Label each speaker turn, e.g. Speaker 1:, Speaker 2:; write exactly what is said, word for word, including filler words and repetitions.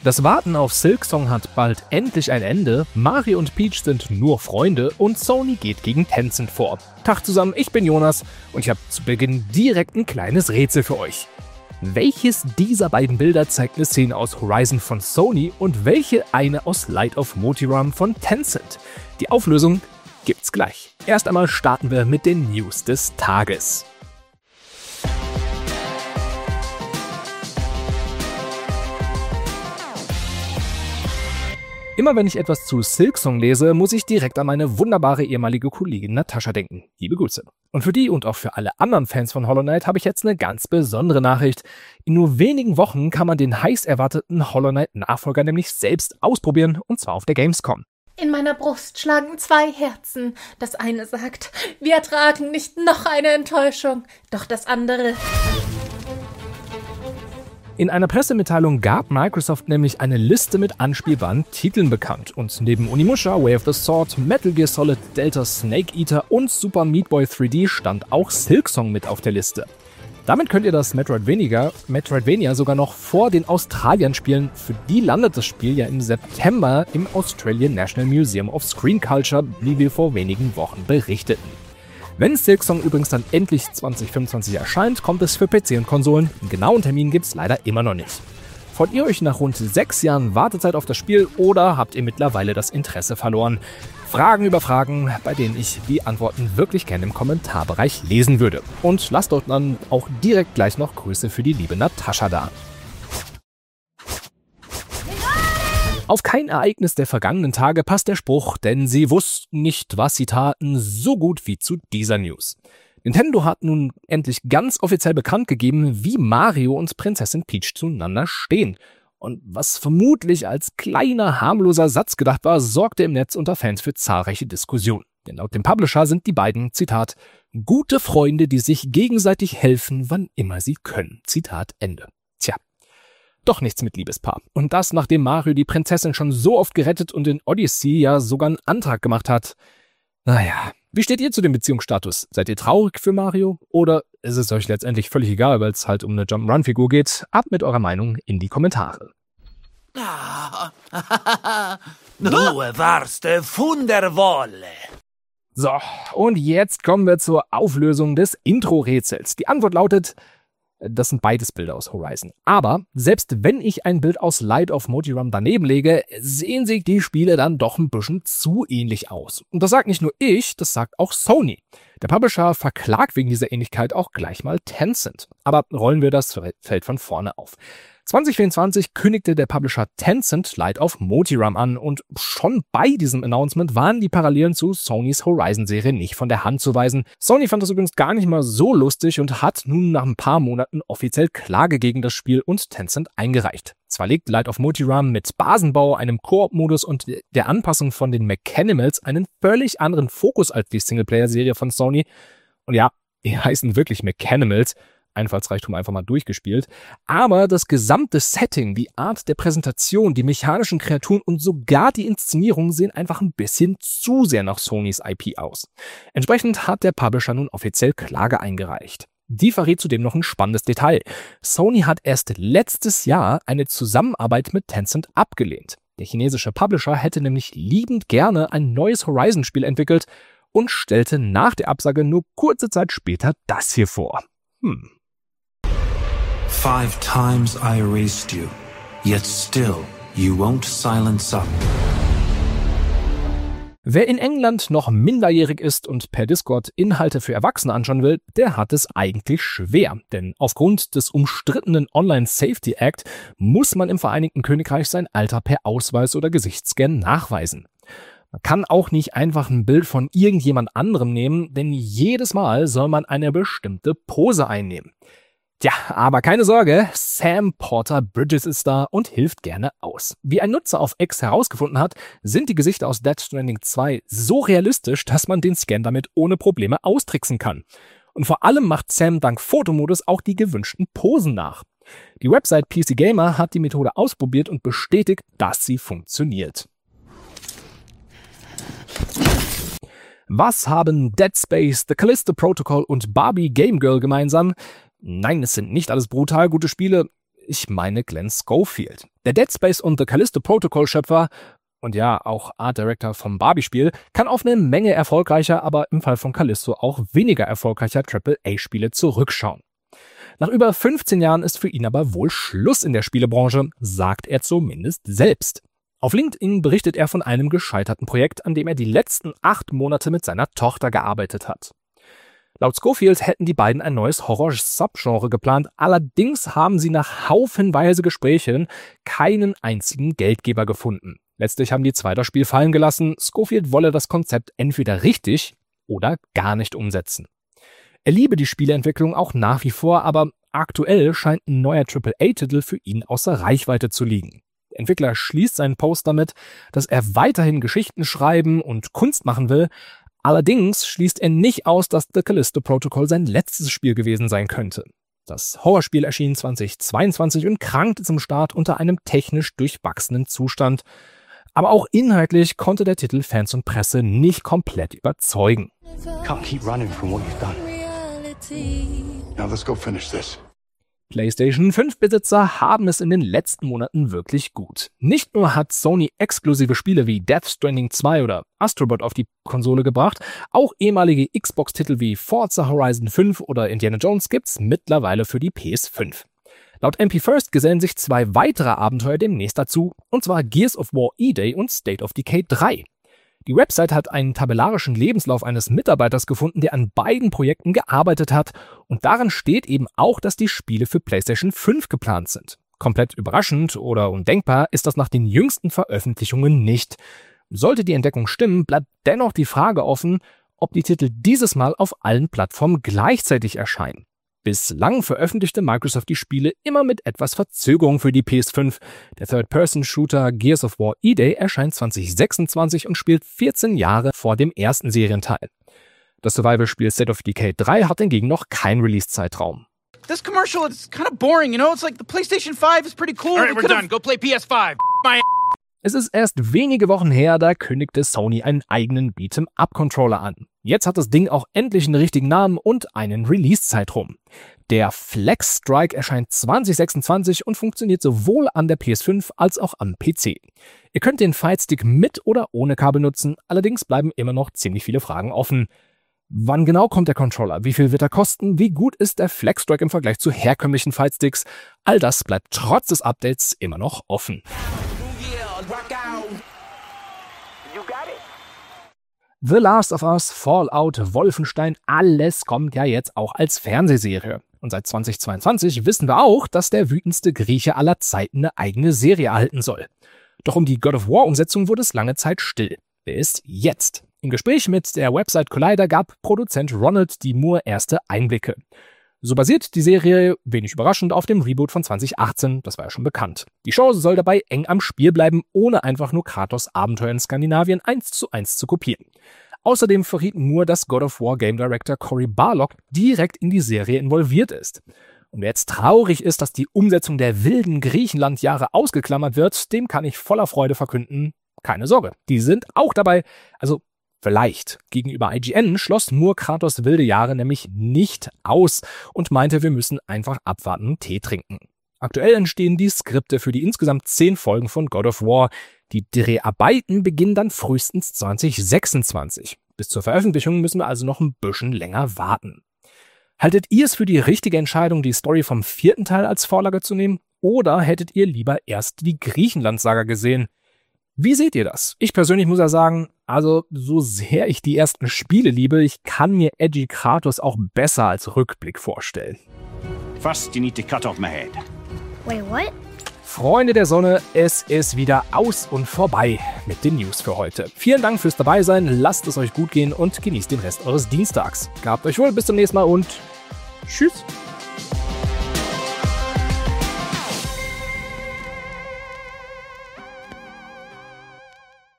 Speaker 1: Das Warten auf Silksong hat bald endlich ein Ende, Mario und Peach sind nur Freunde und Sony geht gegen Tencent vor. Tag zusammen, ich bin Jonas und ich habe zu Beginn direkt ein kleines Rätsel für euch. Welches dieser beiden Bilder zeigt eine Szene aus Horizon von Sony und welche eine aus Light of Motiram von Tencent? Die Auflösung gibt's gleich. Erst einmal starten wir mit den News des Tages. Immer wenn ich etwas zu Silksong lese, muss ich direkt an meine wunderbare ehemalige Kollegin Natascha denken. Liebe Grüße. Und für die und auch für alle anderen Fans von Hollow Knight habe ich jetzt eine ganz besondere Nachricht. In nur wenigen Wochen kann man den heiß erwarteten Hollow Knight Nachfolger nämlich selbst ausprobieren, und zwar auf der Gamescom.
Speaker 2: In meiner Brust schlagen zwei Herzen. Das eine sagt, wir ertragen nicht noch eine Enttäuschung. Doch das andere...
Speaker 1: In einer Pressemitteilung gab Microsoft nämlich eine Liste mit anspielbaren Titeln bekannt. Und neben Onimusha, Way of the Sword, Metal Gear Solid, Delta Snake Eater und Super Meat Boy drei D stand auch Silksong mit auf der Liste. Damit könnt ihr das Metroidvania, Metroidvania sogar noch vor den Australiern spielen. Für die landet das Spiel ja im September im Australian National Museum of Screen Culture, wie wir vor wenigen Wochen berichteten. Wenn Silksong übrigens dann endlich zwanzig fünfundzwanzig erscheint, kommt es für P C und Konsolen. Einen genauen Termin gibt's leider immer noch nicht. Freut ihr euch nach rund sechs Jahren Wartezeit auf das Spiel oder habt ihr mittlerweile das Interesse verloren? Fragen über Fragen, bei denen ich die Antworten wirklich gerne im Kommentarbereich lesen würde. Und lasst dort dann auch direkt gleich noch Grüße für die liebe Natascha da. Auf kein Ereignis der vergangenen Tage passt der Spruch, denn sie wussten nicht, was sie taten, so gut wie zu dieser News. Nintendo hat nun endlich ganz offiziell bekannt gegeben, wie Mario und Prinzessin Peach zueinander stehen. Und was vermutlich als kleiner, harmloser Satz gedacht war, sorgte im Netz unter Fans für zahlreiche Diskussionen. Denn laut dem Publisher sind die beiden, Zitat, gute Freunde, die sich gegenseitig helfen, wann immer sie können. Zitat Ende. Tja. Doch nichts mit Liebespaar. Und das, nachdem Mario die Prinzessin schon so oft gerettet und in Odyssey ja sogar einen Antrag gemacht hat. Naja, wie steht ihr zu dem Beziehungsstatus? Seid ihr traurig für Mario? Oder ist es euch letztendlich völlig egal, weil es halt um eine Jump'n'Run-Figur geht? Ab mit eurer Meinung in die Kommentare.
Speaker 3: Du warst wundervolle.
Speaker 1: So, und jetzt kommen wir zur Auflösung des Intro-Rätsels. Die Antwort lautet... Das sind beides Bilder aus Horizon. Aber selbst wenn ich ein Bild aus Light of Motiram daneben lege, sehen sich die Spiele dann doch ein bisschen zu ähnlich aus. Und das sagt nicht nur ich, das sagt auch Sony. Der Publisher verklagt wegen dieser Ähnlichkeit auch gleich mal Tencent. Aber rollen wir das Feld von vorne auf. zwanzig vierundzwanzig kündigte der Publisher Tencent Light of Motiram an und schon bei diesem Announcement waren die Parallelen zu Sonys Horizon-Serie nicht von der Hand zu weisen. Sony fand das übrigens gar nicht mal so lustig und hat nun nach ein paar Monaten offiziell Klage gegen das Spiel und Tencent eingereicht. Zwar legt Light of Motiram mit Basenbau, einem Koop-Modus und der Anpassung von den Mechanimals einen völlig anderen Fokus als die Singleplayer-Serie von Sony. Und ja, die heißen wirklich Mechanimals. Einfallsreichtum einfach mal durchgespielt. Aber das gesamte Setting, die Art der Präsentation, die mechanischen Kreaturen und sogar die Inszenierung sehen einfach ein bisschen zu sehr nach Sonys I P aus. Entsprechend hat der Publisher nun offiziell Klage eingereicht. Die verrät zudem noch ein spannendes Detail. Sony hat erst letztes Jahr eine Zusammenarbeit mit Tencent abgelehnt. Der chinesische Publisher hätte nämlich liebend gerne ein neues Horizon-Spiel entwickelt und stellte nach der Absage nur kurze Zeit später das hier vor. Hm.
Speaker 4: Five times I erased you, yet still you won't silence up.
Speaker 1: Wer in England noch minderjährig ist und per Discord Inhalte für Erwachsene anschauen will, der hat es eigentlich schwer. Denn aufgrund des umstrittenen Online Safety Act muss man im Vereinigten Königreich sein Alter per Ausweis oder Gesichtsscan nachweisen. Man kann auch nicht einfach ein Bild von irgendjemand anderem nehmen, denn jedes Mal soll man eine bestimmte Pose einnehmen. Tja, aber keine Sorge, Sam Porter Bridges ist da und hilft gerne aus. Wie ein Nutzer auf X herausgefunden hat, sind die Gesichter aus Death Stranding zwei so realistisch, dass man den Scan damit ohne Probleme austricksen kann. Und vor allem macht Sam dank Fotomodus auch die gewünschten Posen nach. Die Website P C Gamer hat die Methode ausprobiert und bestätigt, dass sie funktioniert. Was haben Dead Space, The Callisto Protocol und Barbie Game Girl gemeinsam? Nein, es sind nicht alles brutal gute Spiele. Ich meine Glenn Schofield. Der Dead Space und The Callisto Protocol Schöpfer und ja, auch Art Director vom Barbie-Spiel, kann auf eine Menge erfolgreicher, aber im Fall von Callisto auch weniger erfolgreicher Triple A Spiele zurückschauen. Nach über fünfzehn Jahren ist für ihn aber wohl Schluss in der Spielebranche, sagt er zumindest selbst. Auf LinkedIn berichtet er von einem gescheiterten Projekt, an dem er die letzten acht Monate mit seiner Tochter gearbeitet hat. Laut Schofield hätten die beiden ein neues Horror-Subgenre geplant, allerdings haben sie nach haufenweise Gesprächen keinen einzigen Geldgeber gefunden. Letztlich haben die zwei das Spiel fallen gelassen, Schofield wolle das Konzept entweder richtig oder gar nicht umsetzen. Er liebe die Spieleentwicklung auch nach wie vor, aber aktuell scheint ein neuer Triple A Titel für ihn außer Reichweite zu liegen. Der Entwickler schließt seinen Post damit, dass er weiterhin Geschichten schreiben und Kunst machen will. Allerdings schließt er nicht aus, dass The Callisto Protocol sein letztes Spiel gewesen sein könnte. Das Horrorspiel erschien zweitausendzweiundzwanzig und krankte zum Start unter einem technisch durchwachsenen Zustand. Aber auch inhaltlich konnte der Titel Fans und Presse nicht komplett überzeugen.
Speaker 5: Can't keep running from what you've done. Now let's go finish this.
Speaker 1: PlayStation fünf Besitzer haben es in den letzten Monaten wirklich gut. Nicht nur hat Sony exklusive Spiele wie Death Stranding zwei oder Astrobot auf die Konsole gebracht, auch ehemalige Xbox-Titel wie Forza Horizon fünf oder Indiana Jones gibt's mittlerweile für die P S fünf. Laut M P First gesellen sich zwei weitere Abenteuer demnächst dazu, und zwar Gears of War E-Day und State of Decay drei. Die Website hat einen tabellarischen Lebenslauf eines Mitarbeiters gefunden, der an beiden Projekten gearbeitet hat, und darin steht eben auch, dass die Spiele für PlayStation fünf geplant sind. Komplett überraschend oder undenkbar ist das nach den jüngsten Veröffentlichungen nicht. Sollte die Entdeckung stimmen, bleibt dennoch die Frage offen, ob die Titel dieses Mal auf allen Plattformen gleichzeitig erscheinen. Bislang veröffentlichte Microsoft die Spiele immer mit etwas Verzögerung für die P S fünf. Der Third-Person-Shooter Gears of War E-Day erscheint zwanzig sechsundzwanzig und spielt vierzehn Jahre vor dem ersten Serienteil. Das Survival-Spiel State of Decay drei hat hingegen noch keinen Release-Zeitraum.
Speaker 6: This commercial is kind of boring, you know? It's like the PlayStation five is pretty cool.
Speaker 3: All right, we're done. Go play P S five. My
Speaker 1: Es ist erst wenige Wochen her, da kündigte Sony einen eigenen Beat'em-up-Controller an. Jetzt hat das Ding auch endlich einen richtigen Namen und einen Release-Zeitraum. Der Flex Strike erscheint zwanzig sechsundzwanzig und funktioniert sowohl an der P S fünf als auch am P C. Ihr könnt den Fightstick mit oder ohne Kabel nutzen, allerdings bleiben immer noch ziemlich viele Fragen offen. Wann genau kommt der Controller? Wie viel wird er kosten? Wie gut ist der Flex Strike im Vergleich zu herkömmlichen Fightsticks? All das bleibt trotz des Updates immer noch offen. The Last of Us, Fallout, Wolfenstein, alles kommt ja jetzt auch als Fernsehserie. Und seit zweitausendzweiundzwanzig wissen wir auch, dass der wütendste Grieche aller Zeiten eine eigene Serie erhalten soll. Doch um die God of War-Umsetzung wurde es lange Zeit still. Wer ist jetzt? Im Gespräch mit der Website Collider gab Produzent Ronald D. Moore erste Einblicke. So basiert die Serie, wenig überraschend, auf dem Reboot von zwanzig achtzehn, das war ja schon bekannt. Die Show soll dabei eng am Spiel bleiben, ohne einfach nur Kratos' Abenteuer in Skandinavien eins zu eins zu kopieren. Außerdem verriet Moore, dass God of War Game Director Cory Barlog direkt in die Serie involviert ist. Und wer jetzt traurig ist, dass die Umsetzung der wilden Griechenland-Jahre ausgeklammert wird, dem kann ich voller Freude verkünden, keine Sorge, die sind auch dabei, also vielleicht. Gegenüber I G N schloss Moore Kratos' wilde Jahre nämlich nicht aus und meinte, wir müssen einfach abwarten und Tee trinken. Aktuell entstehen die Skripte für die insgesamt zehn Folgen von God of War. Die Dreharbeiten beginnen dann frühestens zwanzig sechsundzwanzig. Bis zur Veröffentlichung müssen wir also noch ein bisschen länger warten. Haltet ihr es für die richtige Entscheidung, die Story vom vierten Teil als Vorlage zu nehmen? Oder hättet ihr lieber erst die Griechenland-Saga gesehen? Wie seht ihr das? Ich persönlich muss ja sagen, also so sehr ich die ersten Spiele liebe, ich kann mir edgy Kratos auch besser als Rückblick vorstellen.
Speaker 5: First, you need to cut off my head.
Speaker 7: Wait, what?
Speaker 1: Freunde der Sonne, es ist wieder aus und vorbei mit den News für heute. Vielen Dank fürs Dabeisein, lasst es euch gut gehen und genießt den Rest eures Dienstags. Gehabt euch wohl, bis zum nächsten Mal und tschüss.